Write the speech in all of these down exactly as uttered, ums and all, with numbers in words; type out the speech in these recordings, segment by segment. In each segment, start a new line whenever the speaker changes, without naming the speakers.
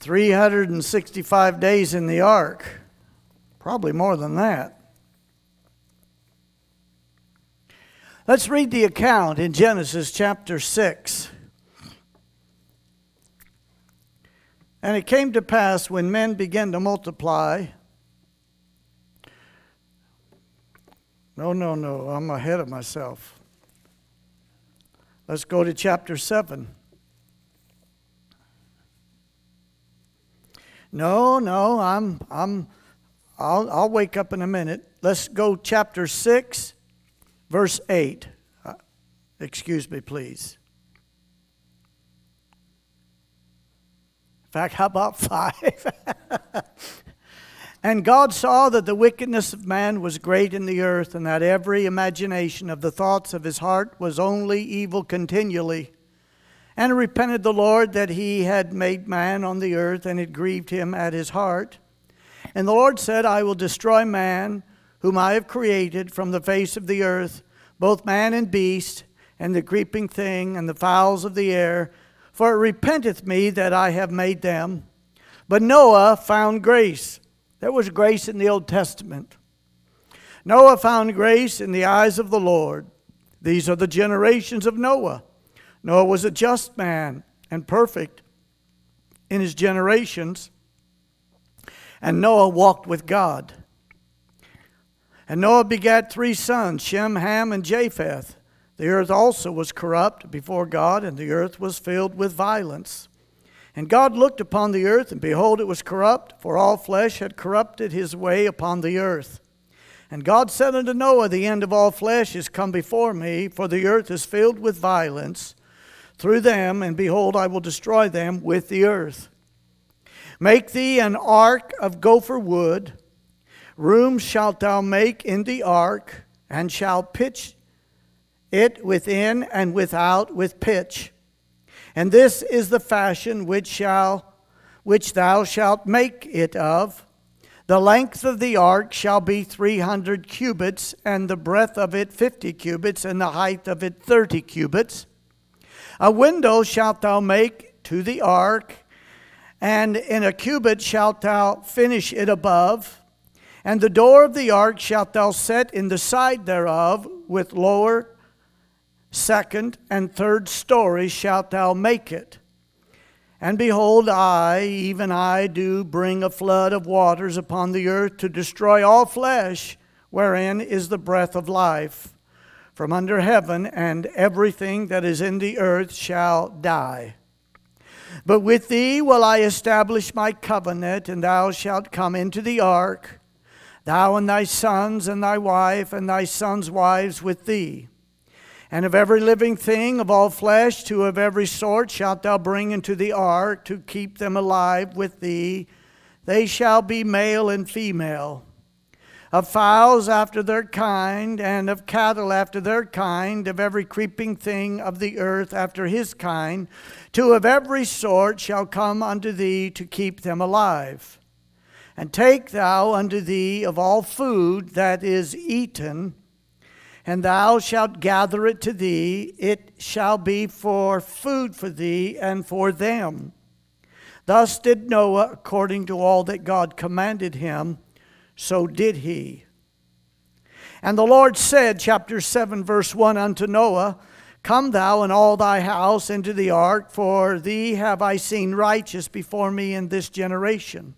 three hundred sixty-five days in the ark. Probably more than that. Let's read the account in Genesis chapter six. And it came to pass when men began to multiply. No, no, no, I'm ahead of myself. Let's go to chapter seven. No, no, I'm I'm I'll I'll wake up in a minute. Let's go chapter six, verse eight. Uh, excuse me, please. In fact, how about five? And God saw that the wickedness of man was great in the earth, and that every imagination of the thoughts of his heart was only evil continually. And it repented the Lord that he had made man on the earth, and it grieved him at his heart. And the Lord said, I will destroy man, whom I have created from the face of the earth, both man and beast, and the creeping thing, and the fowls of the air, for it repenteth me that I have made them. But Noah found grace. There was grace in the Old Testament. Noah found grace in the eyes of the Lord. These are the generations of Noah. Noah was a just man and perfect in his generations. And Noah walked with God. And Noah begat three sons, Shem, Ham, and Japheth. The earth also was corrupt before God, and the earth was filled with violence. And God looked upon the earth, and behold, it was corrupt, for all flesh had corrupted his way upon the earth. And God said unto Noah, the end of all flesh is come before me, for the earth is filled with violence through them, and behold, I will destroy them with the earth. Make thee an ark of gopher wood. Rooms shalt thou make in the ark, and shalt pitch it within and without with pitch. And this is the fashion which shall which thou shalt make it of. The length of the ark shall be three hundred cubits, and the breadth of it fifty cubits, and the height of it thirty cubits. A window shalt thou make to the ark, and in a cubit shalt thou finish it above. And the door of the ark shalt thou set in the side thereof, with lower, second, and third stories shalt thou make it. And behold, I, even I, do bring a flood of waters upon the earth to destroy all flesh, wherein is the breath of life, from under heaven, and everything that is in the earth shall die. But with thee will I establish my covenant, and thou shalt come into the ark, thou and thy sons and thy wife and thy sons' wives with thee. And of every living thing of all flesh, two of every sort shalt thou bring into the ark to keep them alive with thee. They shall be male and female. Of fowls after their kind, and of cattle after their kind, of every creeping thing of the earth after his kind, two of every sort shall come unto thee to keep them alive. And take thou unto thee of all food that is eaten, and thou shalt gather it to thee. It shall be for food for thee and for them. Thus did Noah according to all that God commanded him, so did he. And the Lord said, chapter seven, verse one, unto Noah, Come thou and all thy house into the ark, for thee have I seen righteous before me in this generation.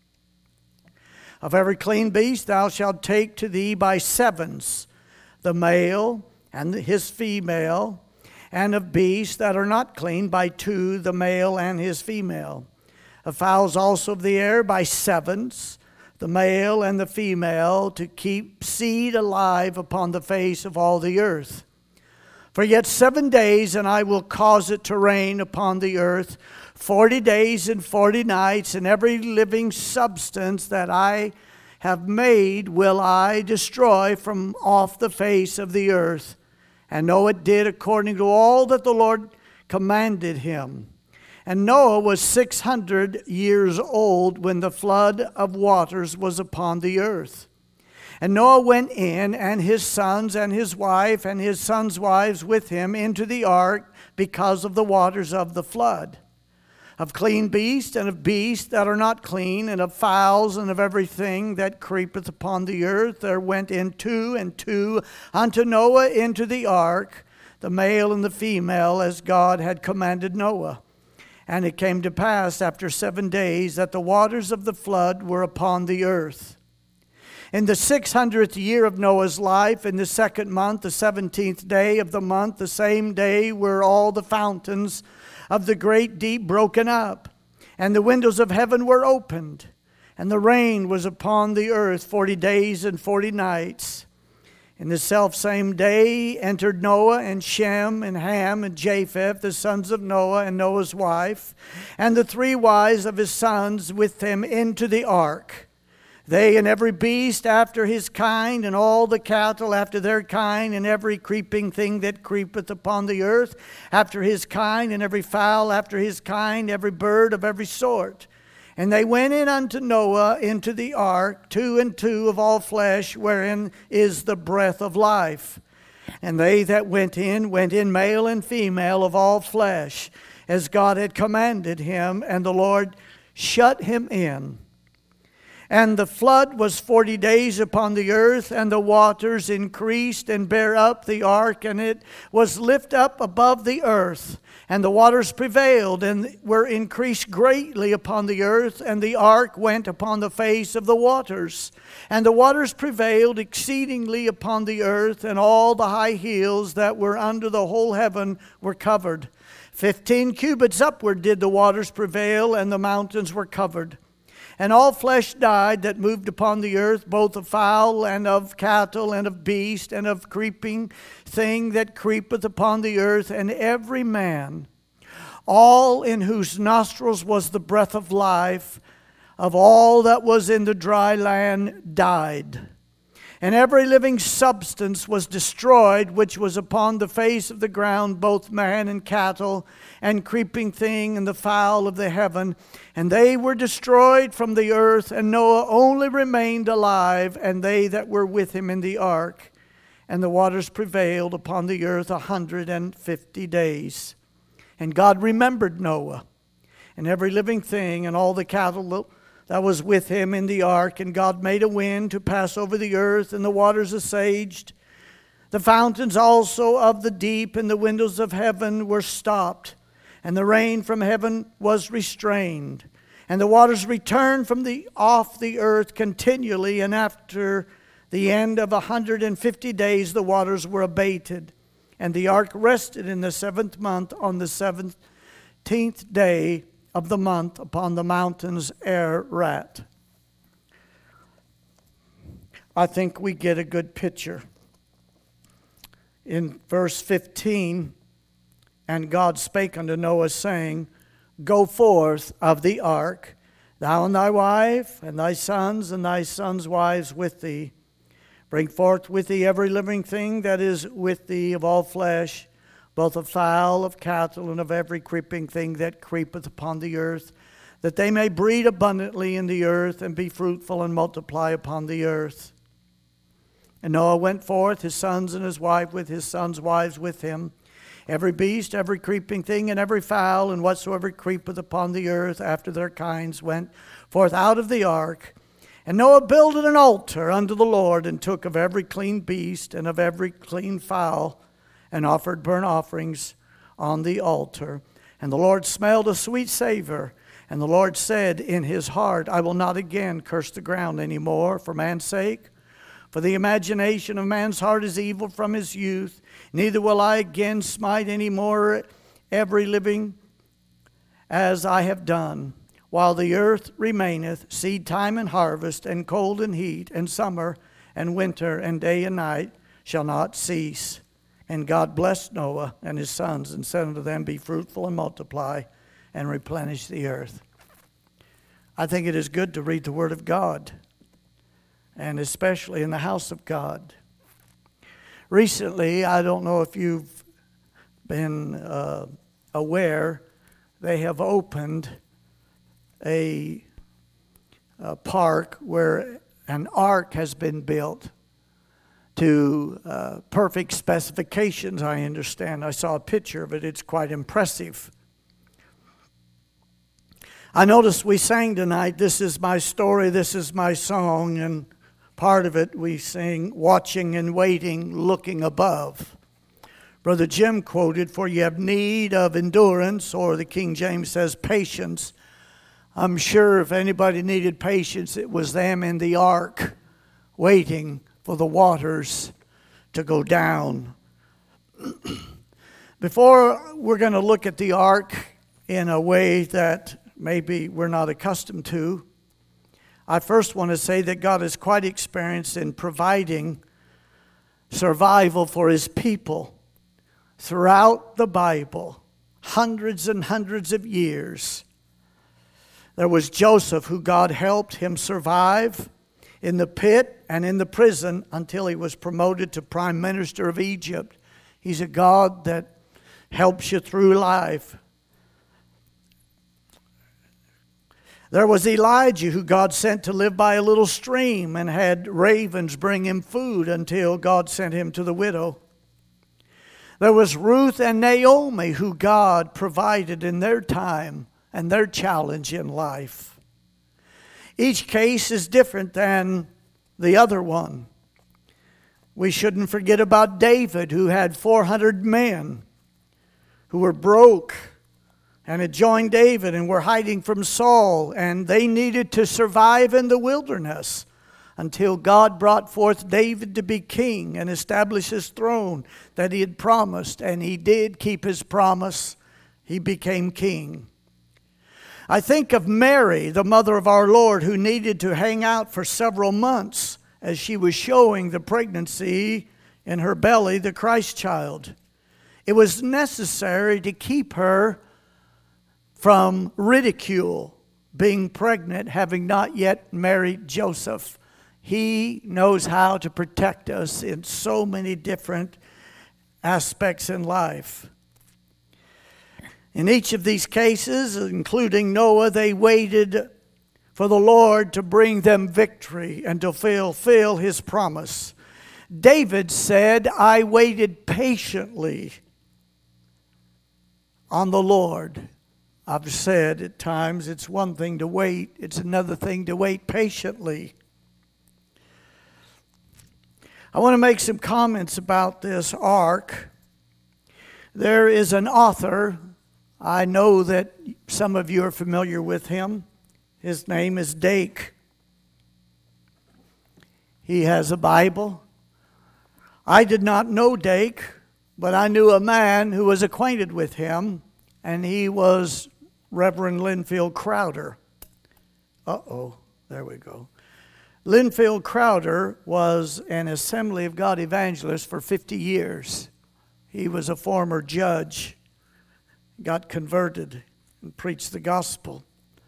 Of every clean beast thou shalt take to thee by sevens, the male and his female, and of beasts that are not clean by two, the male and his female. Of fowls also of the air by sevens, the male and the female, to keep seed alive upon the face of all the earth. For yet seven days, and I will cause it to rain upon the earth, forty days and forty nights, and every living substance that I have made will I destroy from off the face of the earth. And Noah did according to all that the Lord commanded him. And Noah was six hundred years old when the flood of waters was upon the earth. And Noah went in, and his sons and his wife and his sons' wives with him into the ark because of the waters of the flood. of clean beasts, and of beasts that are not clean, and of fowls, and of everything that creepeth upon the earth. There went in two and two unto Noah into the ark, the male and the female, as God had commanded Noah. And it came to pass after seven days that the waters of the flood were upon the earth. In the six hundredth year of Noah's life, in the second month, the seventeenth day of the month, the same day were all the fountains of the great deep broken up, and the windows of heaven were opened, and the rain was upon the earth forty days and forty nights. In the selfsame day entered Noah and Shem and Ham and Japheth, the sons of Noah, and Noah's wife, and the three wives of his sons with them into the ark. They and every beast after his kind, and all the cattle after their kind, and every creeping thing that creepeth upon the earth after his kind, and every fowl after his kind, every bird of every sort. And they went in unto Noah into the ark, two and two of all flesh, wherein is the breath of life. And they that went in, went in male and female of all flesh, as God had commanded him, and the Lord shut him in. And the flood was forty days upon the earth, and the waters increased and bare up the ark, and it was lift up above the earth. And the waters prevailed and were increased greatly upon the earth, and the ark went upon the face of the waters. And the waters prevailed exceedingly upon the earth, and all the high hills that were under the whole heaven were covered. Fifteen cubits upward did the waters prevail, and the mountains were covered. And all flesh died that moved upon the earth, both of fowl and of cattle and of beast and of creeping thing that creepeth upon the earth, and every man, all in whose nostrils was the breath of life, of all that was in the dry land, died. And every living substance was destroyed, which was upon the face of the ground, both man and cattle, and creeping thing, and the fowl of the heaven. And they were destroyed from the earth, and Noah only remained alive, and they that were with him in the ark. And the waters prevailed upon the earth a hundred and fifty days. And God remembered Noah, and every living thing, and all the cattle that was with him in the ark. And God made a wind to pass over the earth, and the waters assuaged. The fountains also of the deep and the windows of heaven were stopped, and the rain from heaven was restrained. And the waters returned from the off the earth continually, and after the end of a hundred and fifty days the waters were abated. And the ark rested in the seventh month on the seventeenth day of the month upon the mountains Ararat. I think we get a good picture. In verse fifteen, and God spake unto Noah, saying, Go forth of the ark, thou and thy wife, and thy sons, and thy sons' wives with thee. Bring forth with thee every living thing that is with thee of all flesh, both of fowl, of cattle, and of every creeping thing that creepeth upon the earth, that they may breed abundantly in the earth, and be fruitful, and multiply upon the earth. And Noah went forth, his sons and his wife with his sons' wives with him, every beast, every creeping thing, and every fowl, and whatsoever creepeth upon the earth after their kinds, went forth out of the ark. And Noah builded an altar unto the Lord, and took of every clean beast, and of every clean fowl, and offered burnt offerings on the altar. And the Lord smelled a sweet savor. And the Lord said in his heart, I will not again curse the ground any more for man's sake. For the imagination of man's heart is evil from his youth. Neither will I again smite any more every living as I have done. While the earth remaineth, seed time and harvest, and cold and heat, and summer and winter, and day and night shall not cease. And God blessed Noah and his sons, and said unto them, Be fruitful and multiply, and replenish the earth. I think it is good to read the Word of God, and especially in the house of God. Recently, I don't know if you've been uh, aware, they have opened a, a park where an ark has been built to uh, perfect specifications, I understand. I saw a picture of it. It's quite impressive. I noticed we sang tonight, "This is my story, this is my song," and part of it we sing, "Watching and waiting, looking above." Brother Jim quoted, "For you have need of endurance," or the King James says patience. I'm sure if anybody needed patience, it was them in the ark waiting for the waters to go down. Before we're going to look at the ark in a way that maybe we're not accustomed to, I first want to say that God is quite experienced in providing survival for His people throughout the Bible, hundreds and hundreds of years. There was Joseph, who God helped him survive in the pit and in the prison until he was promoted to prime minister of Egypt. He's a God that helps you through life. There was Elijah, who God sent to live by a little stream and had ravens bring him food until God sent him to the widow. There was Ruth and Naomi, who God provided in their time and their challenge in life. Each case is different than the other one. We shouldn't forget about David, who had four hundred men who were broke and had joined David and were hiding from Saul, and they needed to survive in the wilderness until God brought forth David to be king and establish his throne that he had promised, and he did keep his promise. He became king. I think of Mary, the mother of our Lord, who needed to hang out for several months as she was showing the pregnancy in her belly, the Christ child. It was necessary to keep her from ridicule, being pregnant, having not yet married Joseph. He knows how to protect us in so many different aspects in life. In each of these cases, including Noah, they waited for the Lord to bring them victory and to fulfill His promise. David said, "I waited patiently on the Lord." I've said at times it's one thing to wait, it's another thing to wait patiently. I want to make some comments about this ark. There is an author, I know that some of you are familiar with him. His name is Dake. He has a Bible. I did not know Dake, but I knew a man who was acquainted with him, and he was Reverend Linfield Crowder. Uh-oh, there we go. Linfield Crowder was an Assembly of God evangelist for fifty years. He was a former judge, got converted, and preached the gospel.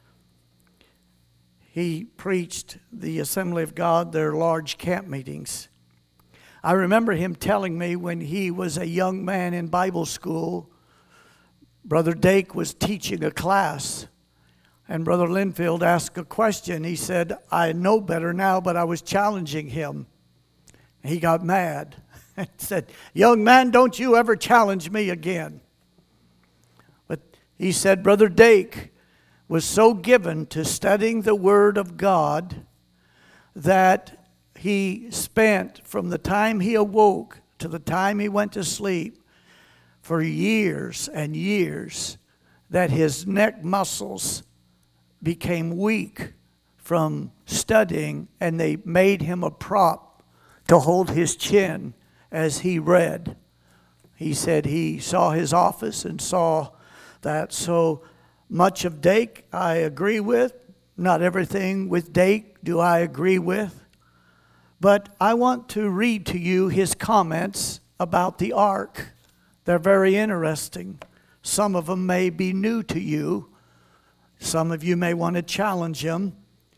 He preached the Assembly of God, their large camp meetings. I remember him telling me when he was a young man in Bible school, Brother Dake was teaching a class, and Brother Linfield asked a question. He said, "I know better now, but I was challenging him." He got mad and said, "Young man, don't you ever challenge me again." But he said Brother Dake was so given to studying the Word of God that he spent from the time he awoke to the time he went to sleep for years and years, that his neck muscles became weak from studying, and they made him a prop to hold his chin as he read. He said he saw his office and saw that. So much of Dake I agree with. Not everything with Dake do I agree with. But I want to read to you his comments about the ark. They're very interesting. Some of them may be new to you. Some of you may want to challenge him.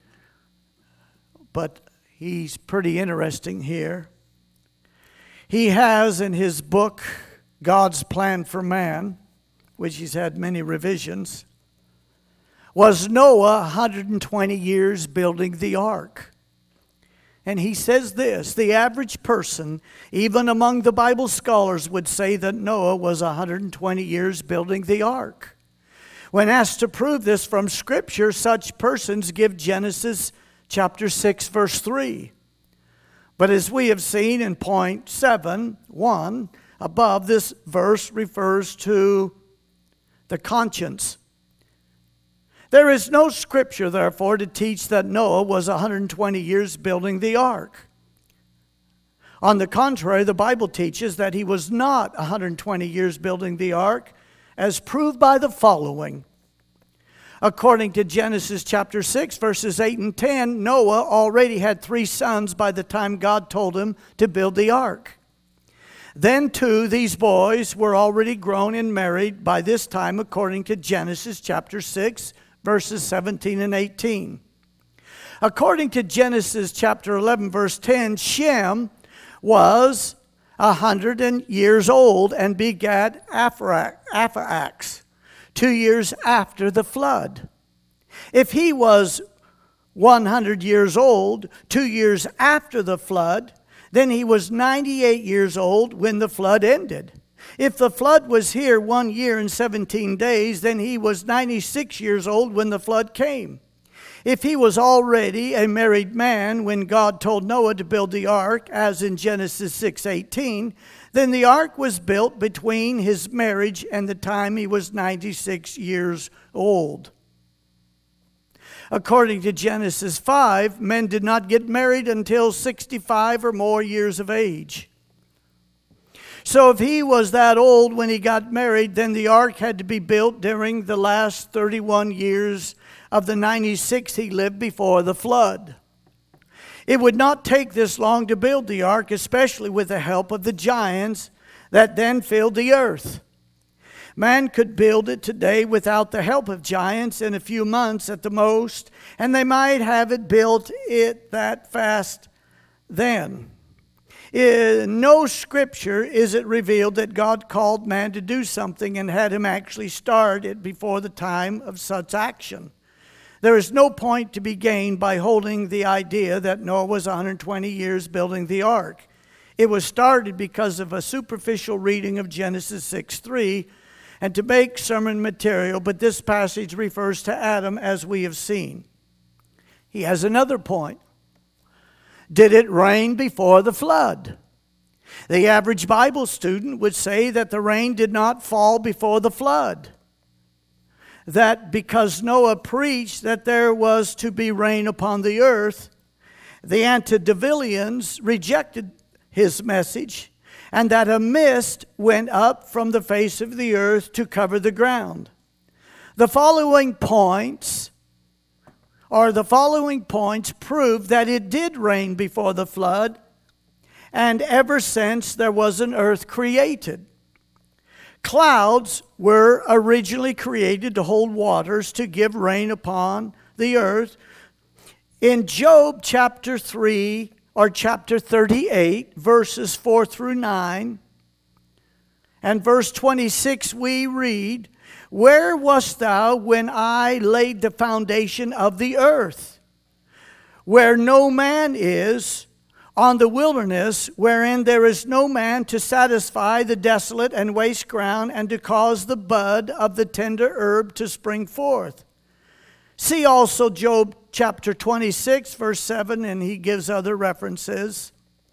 But he's pretty interesting here. He has in his book, God's Plan for Man, which he's had many revisions, was Noah one hundred twenty years building the ark. And he says this: the average person, even among the Bible scholars, would say that Noah was one hundred twenty years building the ark. When asked to prove this from Scripture, such persons give Genesis chapter six, verse three. But as we have seen in point seven, one, above, this verse refers to the conscience. There is no Scripture, therefore, to teach that Noah was one hundred twenty years building the ark. On the contrary, the Bible teaches that he was not one hundred twenty years building the ark, as proved by the following. According to Genesis chapter six, verses eight and ten, Noah already had three sons by the time God told him to build the ark. Then, too, these boys were already grown and married by this time, according to Genesis chapter six, verses seventeen and eighteen. According to Genesis chapter eleven, verse ten, Shem was a hundred years old and begat Aphorax, two years after the flood. If he was one hundred years old, two years after the flood, then he was ninety-eight years old when the flood ended. If the flood was here one year and seventeen days, then he was ninety-six years old when the flood came. If he was already a married man when God told Noah to build the ark, as in Genesis six eighteen, then the ark was built between his marriage and the time he was ninety-six years old. According to Genesis five, men did not get married until sixty-five or more years of age. So if he was that old when he got married, then the ark had to be built during the last thirty-one years of the ninety-six he lived before the flood. It would not take this long to build the ark, especially with the help of the giants that then filled the earth. Man could build it today without the help of giants in a few months at the most, and they might have it built it that fast then. In no Scripture is it revealed that God called man to do something and had him actually start it before the time of such action. There is no point to be gained by holding the idea that Noah was one hundred twenty years building the ark. It was started because of a superficial reading of Genesis six three and to make sermon material, but this passage refers to Adam as we have seen. He has another point. Did it rain before the flood? The average Bible student would say that the rain did not fall before the flood. That because Noah preached that there was to be rain upon the earth, the antediluvians rejected his message, and that a mist went up from the face of the earth to cover the ground. The following points, or the following points prove that it did rain before the flood, and ever since there was an earth created. Clouds were originally created to hold waters to give rain upon the earth. In Job chapter three or chapter thirty-eight, verses four through nine, and verse twenty-six, we read, "Where wast thou when I laid the foundation of the earth? Where no man is, on the wilderness, wherein there is no man to satisfy the desolate and waste ground, and to cause the bud of the tender herb to spring forth." See also Job chapter twenty-six, verse seven, and he gives other references,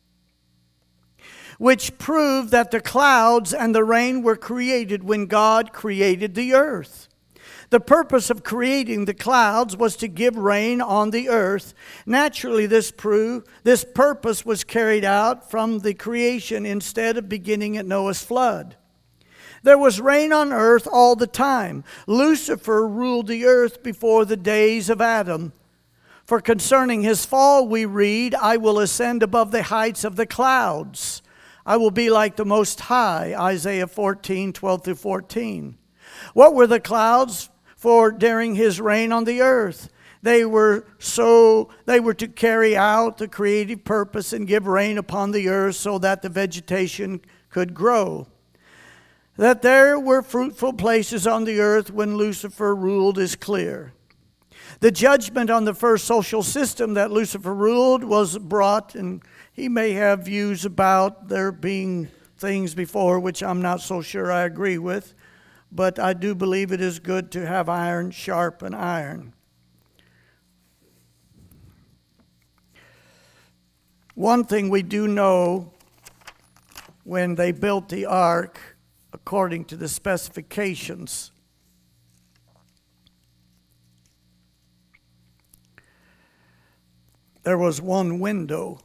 which prove that the clouds and the rain were created when God created the earth. The purpose of creating the clouds was to give rain on the earth. Naturally, this prove, this purpose was carried out from the creation instead of beginning at Noah's flood. There was rain on earth all the time. Lucifer ruled the earth before the days of Adam. For concerning his fall, we read, "I will ascend above the heights of the clouds. I will be like the Most High," Isaiah fourteen, twelve through fourteen. What were the clouds for during his reign on the earth? They were so they were to carry out the creative purpose and give rain upon the earth so that the vegetation could grow. That there were fruitful places on the earth when Lucifer ruled is clear. The judgment on the first social system that Lucifer ruled was brought, and he may have views about there being things before which I'm not so sure I agree with, but I do believe it is good to have iron sharpen iron. One thing we do know, when they built the ark, according to the specifications, there was one window.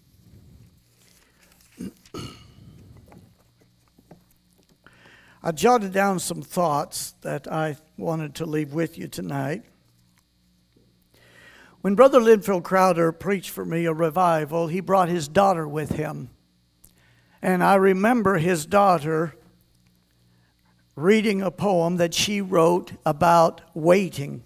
I jotted down some thoughts that I wanted to leave with you tonight. When Brother Linfield Crowder preached for me a revival, he brought his daughter with him. And I remember his daughter reading a poem that she wrote about waiting.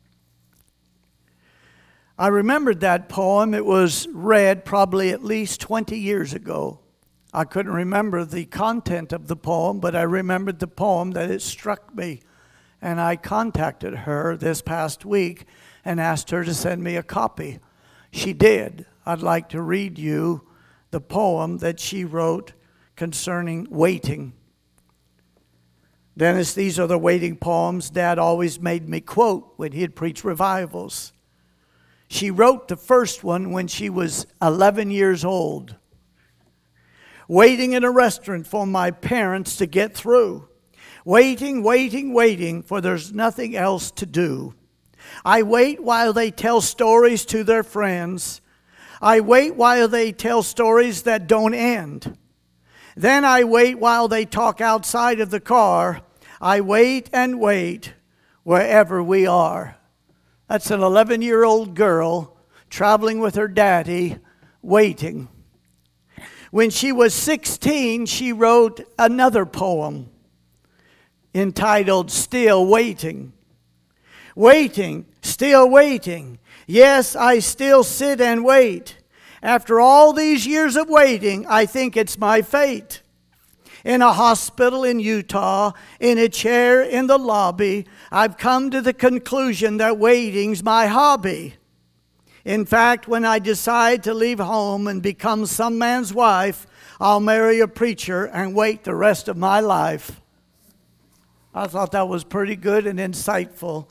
I remembered that poem. It was read probably at least twenty years ago. I couldn't remember the content of the poem, but I remembered the poem that it struck me. And I contacted her this past week and asked her to send me a copy. She did. I'd like to read you the poem that she wrote concerning waiting. Dennis, these are the waiting poems Dad always made me quote when he'd preach revivals. She wrote the first one when she was eleven years old. Waiting in a restaurant for my parents to get through. Waiting, waiting, waiting, for there's nothing else to do. I wait while they tell stories to their friends. I wait while they tell stories that don't end. Then I wait while they talk outside of the car. I wait and wait wherever we are. That's an eleven-year-old girl traveling with her daddy, waiting. When she was sixteen, she wrote another poem entitled Still Waiting. Waiting, still waiting. Yes, I still sit and wait. After all these years of waiting, I think it's my fate. In a hospital in Utah, in a chair in the lobby, I've come to the conclusion that waiting's my hobby. In fact, when I decide to leave home and become some man's wife, I'll marry a preacher and wait the rest of my life. I thought that was pretty good and insightful.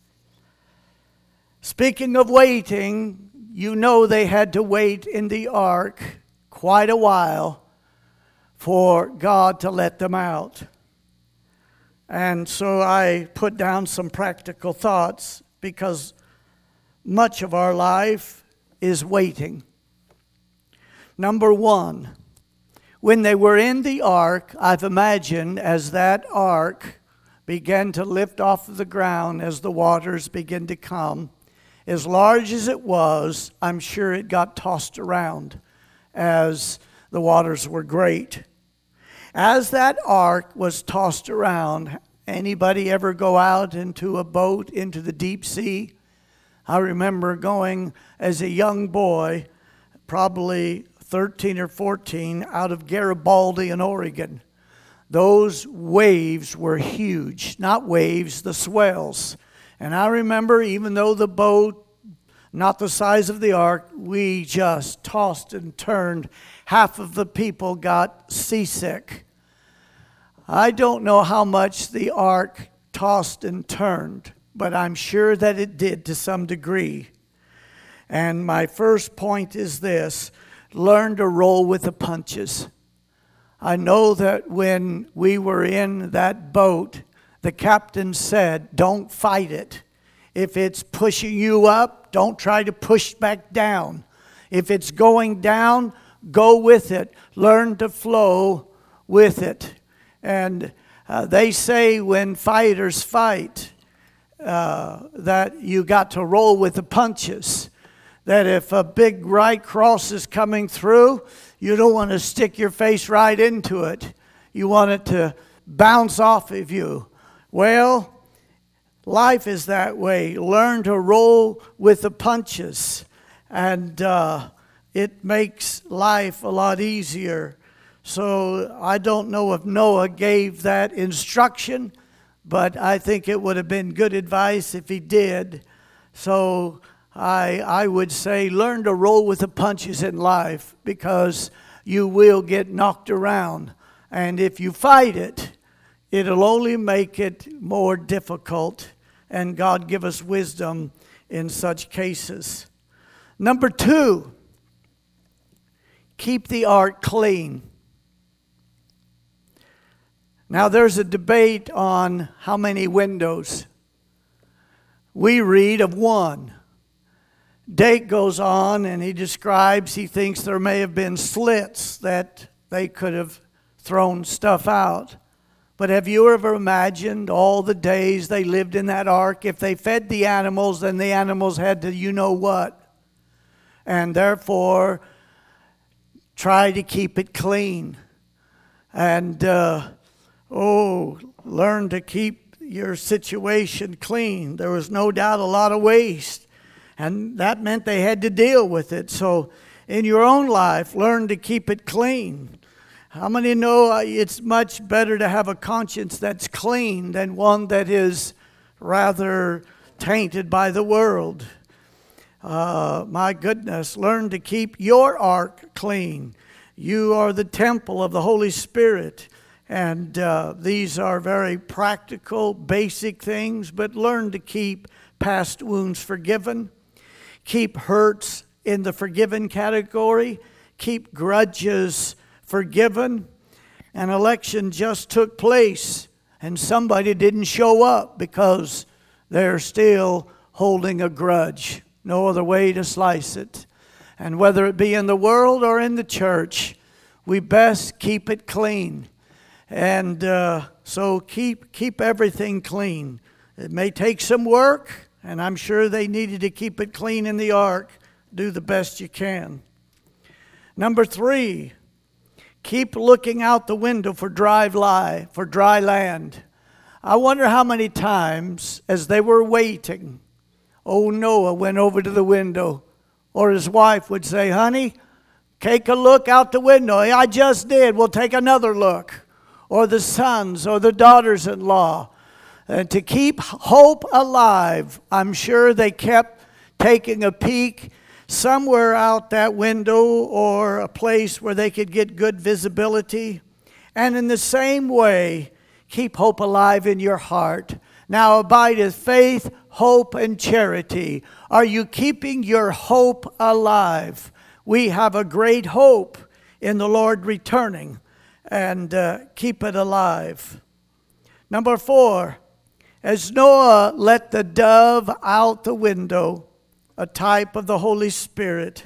Speaking of waiting, you know they had to wait in the ark quite a while for God to let them out. And so I put down some practical thoughts because much of our life is waiting. Number one, when they were in the ark, I've imagined as that ark began to lift off of the ground as the waters began to come, as large as it was, I'm sure it got tossed around as the waters were great. As that ark was tossed around, anybody ever go out into a boat into the deep sea? I remember going as a young boy, probably thirteen or fourteen, out of Garibaldi in Oregon. Those waves were huge. Not waves, the swells. And I remember, even though the boat, not the size of the ark, we just tossed and turned. Half of the people got seasick. I don't know how much the ark tossed and turned, but I'm sure that it did to some degree. And my first point is this: learn to roll with the punches. I know that when we were in that boat, the captain said, don't fight it. If it's pushing you up, don't try to push back down. If it's going down, go with it. Learn to flow with it. And uh, they say when fighters fight, uh, that you got to roll with the punches. That if a big right cross is coming through, you don't want to stick your face right into it. You want it to bounce off of you. Well, life is that way. Learn to roll with the punches. And uh, it makes life a lot easier. So I don't know if Noah gave that instruction, but I think it would have been good advice if he did. So I I would say learn to roll with the punches in life, because you will get knocked around. And if you fight it, it'll only make it more difficult, and God give us wisdom in such cases. Number two, keep the ark clean. Now there's a debate on how many windows. We read of one. Dake goes on and he describes, he thinks there may have been slits that they could have thrown stuff out. But have you ever imagined all the days they lived in that ark? If they fed the animals, then the animals had to you know what. And therefore, try to keep it clean. And, uh, oh, learn to keep your situation clean. There was no doubt a lot of waste. And that meant they had to deal with it. So in your own life, learn to keep it clean. How many know it's much better to have a conscience that's clean than one that is rather tainted by the world? Uh, my goodness, learn to keep your ark clean. You are the temple of the Holy Spirit. And uh, these are very practical, basic things, but learn to keep past wounds forgiven. Keep hurts in the forgiven category. Keep grudges forgiven. An election just took place and somebody didn't show up because they're still holding a grudge. No other way to slice it. And whether it be in the world or in the church, we best keep it clean. And uh, so keep keep everything clean. It may take some work, and I'm sure they needed to keep it clean in the ark. Do the best you can. Number three, keep looking out the window for dry lie, for dry land. I wonder how many times as they were waiting, old Noah went over to the window, or his wife would say, honey, take a look out the window. I just did. We'll take another look. Or the sons or the daughters-in-law. Uh, to keep hope alive, I'm sure they kept taking a peek somewhere out that window or a place where they could get good visibility. And in the same way, keep hope alive in your heart. Now abideth faith, hope, and charity. Are you keeping your hope alive? We have a great hope in the Lord returning. And uh, keep it alive. Number four, as Noah let the dove out the window, a type of the Holy Spirit,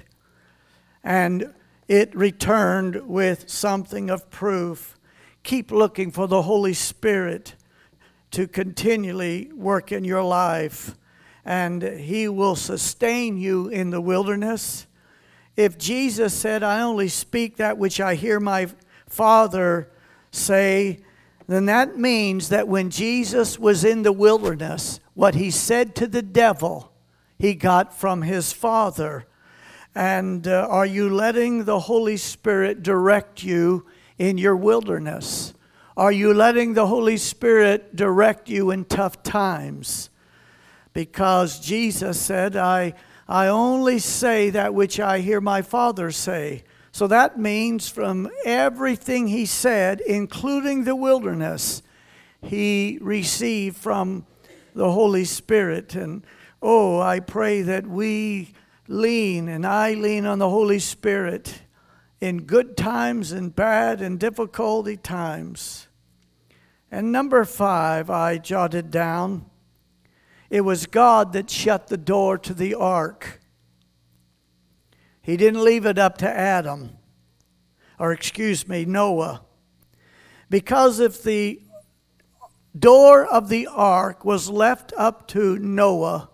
and it returned with something of proof. Keep looking for the Holy Spirit to continually work in your life, and He will sustain you in the wilderness. If Jesus said, I only speak that which I hear my Father say, then that means that when Jesus was in the wilderness, what He said to the devil, He got from His Father. And uh, are you letting the Holy Spirit direct you in your wilderness? Are you letting the Holy Spirit direct you in tough times? Because Jesus said, I, I only say that which I hear my Father say. So that means from everything He said, including the wilderness, He received from the Holy Spirit. And oh, I pray that we lean, and I lean on the Holy Spirit in good times and bad and difficulty times. And number five, I jotted down, it was God that shut the door to the ark. He didn't leave it up to Adam, or excuse me, Noah. Because if the door of the ark was left up to Noah,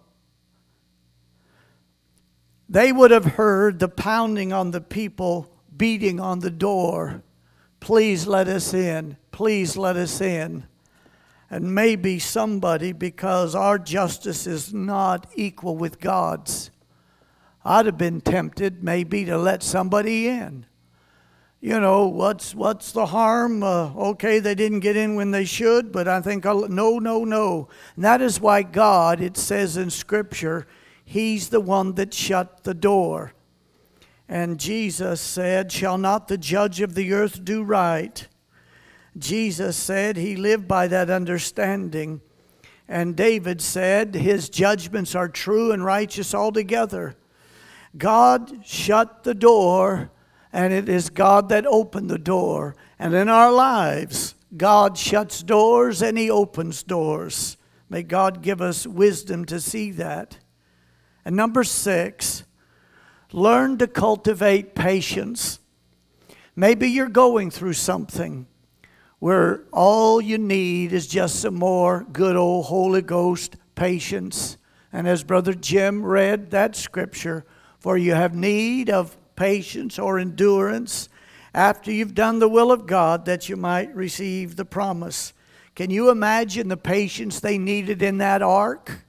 they would have heard the pounding on the people, beating on the door. Please let us in. Please let us in. And maybe somebody, because our justice is not equal with God's, I'd have been tempted maybe to let somebody in. You know, what's what's the harm? Uh, okay, they didn't get in when they should, but I think, I'll, no, no, no. And that is why God, it says in Scripture, He's the one that shut the door. And Jesus said, shall not the judge of the earth do right? Jesus said he lived by that understanding. And David said his judgments are true and righteous altogether. God shut the door, and it is God that opened the door. And in our lives, God shuts doors and he opens doors. May God give us wisdom to see that. And number six, learn to cultivate patience. Maybe you're going through something where all you need is just some more good old Holy Ghost patience. And as Brother Jim read that scripture, for you have need of patience or endurance after you've done the will of God, that you might receive the promise. Can you imagine the patience they needed in that ark?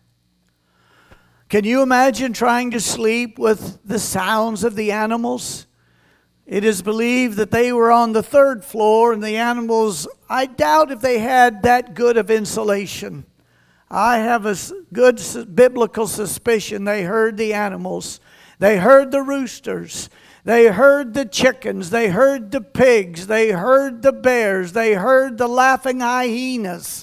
Can you imagine trying to sleep with the sounds of the animals? It is believed that they were on the third floor, and the animals, I doubt if they had that good of insulation. I have a good biblical suspicion they heard the animals. They heard the roosters. They heard the chickens. They heard the pigs. They heard the bears. They heard the laughing hyenas.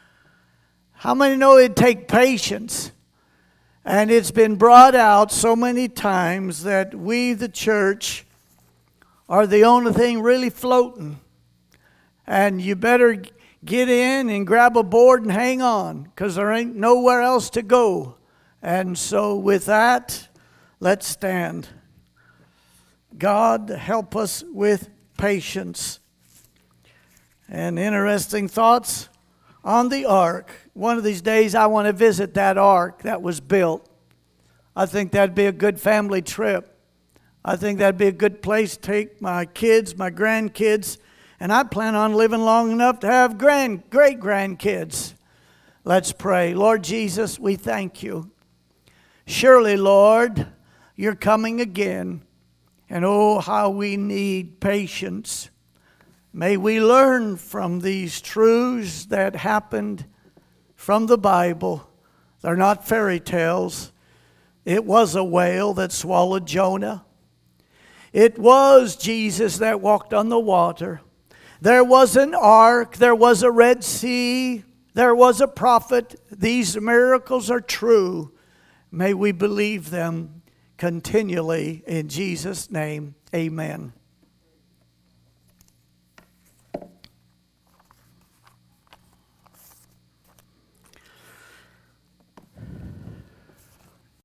How many know it'd take patience? And it's been brought out so many times that we, the church, are the only thing really floating. And you better get in and grab a board and hang on, because there ain't nowhere else to go. And so with that, let's stand. God, help us with patience. And interesting thoughts on the ark. One of these days I want to visit that ark that was built. I think that'd be a good family trip. I think that'd be a good place to take my kids, my grandkids, and I plan on living long enough to have grand, great-grandkids. Let's pray. Lord Jesus, we thank you. Surely, Lord, you're coming again. And oh, how we need patience. May we learn from these truths that happened from the Bible. They're not fairy tales. It was a whale that swallowed Jonah. It was Jesus that walked on the water. There was an ark. There was a Red Sea. There was a prophet. These miracles are true. May we believe them continually in Jesus' name. Amen.